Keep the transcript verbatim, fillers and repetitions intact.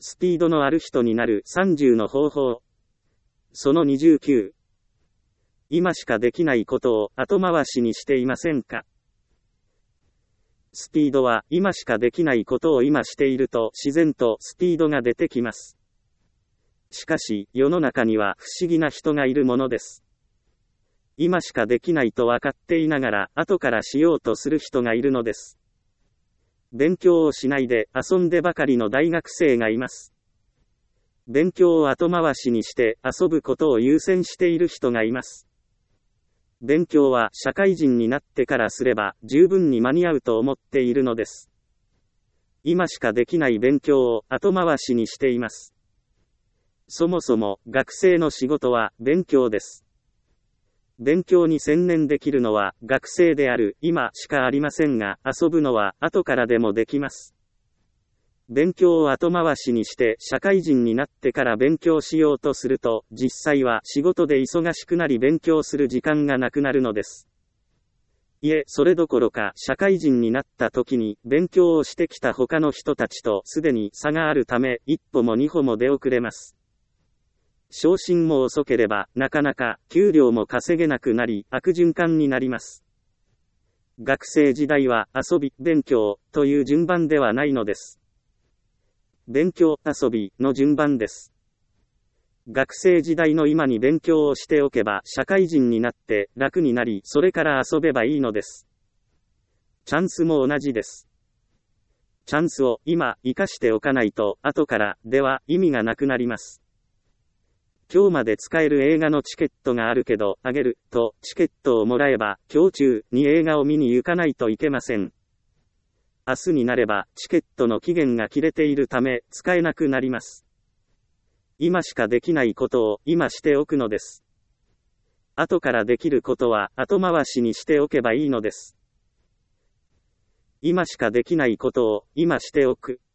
スピードのある人になるさんじゅうの方法。そのにじゅうきゅう。今しかできないことを後回しにしていませんか？スピードは今しかできないことを今していると自然とスピードが出てきます。しかし世の中には不思議な人がいるものです。今しかできないと分かっていながら後からしようとする人がいるのです。勉強をしないで遊んでばかりの大学生がいます。勉強を後回しにして遊ぶことを優先している人がいます。勉強は社会人になってからすれば十分に間に合うと思っているのです。今しかできない勉強を後回しにしています。そもそも学生の仕事は勉強です。勉強に専念できるのは学生である今しかありませんが、遊ぶのは後からでもできます。勉強を後回しにして社会人になってから勉強しようとすると、実際は仕事で忙しくなり勉強する時間がなくなるのです。いえ、それどころか社会人になった時に勉強をしてきた他の人たちとすでに差があるため、一歩も二歩も出遅れます。昇進も遅ければなかなか給料も稼げなくなり悪循環になります。学生時代は遊び、勉強という順番ではないのです。勉強、遊びの順番です。学生時代の今に勉強をしておけば社会人になって楽になり、それから遊べばいいのです。チャンスも同じです。チャンスを今生かしておかないと後からでは意味がなくなります。今日まで使える映画のチケットがあるけどあげるとチケットをもらえば今日中に映画を見に行かないといけません。明日になればチケットの期限が切れているため使えなくなります。今しかできないことを今しておくのです。後からできることは後回しにしておけばいいのです。今しかできないことを今しておく。